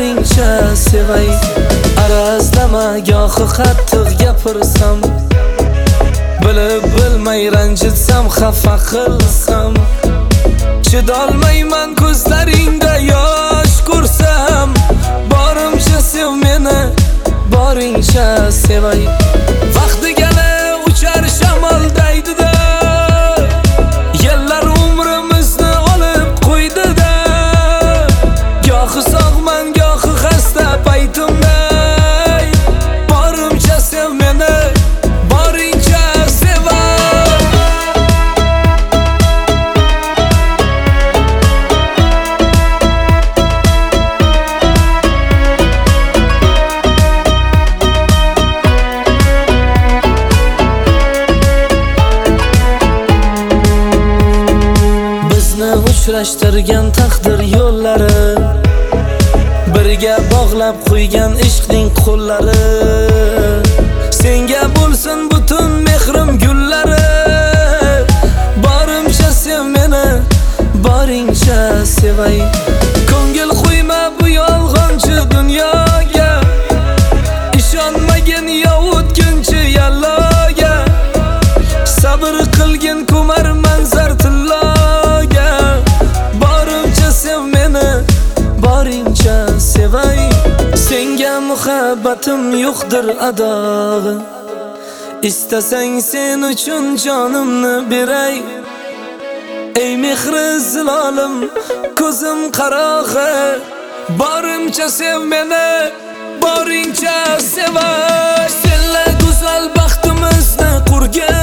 boringcha sevay. Arazlama gohi qattiq gapirsam, bilib bilmay ranjitsam, xafa qilsam, chidolmayman ko'zlaringda yosh ko'rsam. Borimcha sev meni, boringcha sevay. Vaqti gala uchar shamoldaydi-da, yillar umrimizni olib qo'ydi-da. Gohi sog'man, gohi xasta paytimda. Borimcha sev meni, boringcha sevay. Uchrashtirgan taqdir yo'llari, birga bog'lab qo'ygan ishqning qo'llari. Senga bo'lsin butun mehrim gullari. Borimcha sev meni, boringcha sevay. Ko'ngil qo'yma bu yolg'onchi dunyoga, ishonmagin yovutgunchi yalloga. Sabr qilgin ko'mar manzar tilloga. Borimcha sev meni, boringcha sevay. Senga muhabbatim yo'qdir adog'i, istasang sen uchun jonimni beray. Ey mehri zilolim, ko'zim qarog'i, borimcha sev meni, boringcha sevay. Senla go'zal baxtimizni qurgan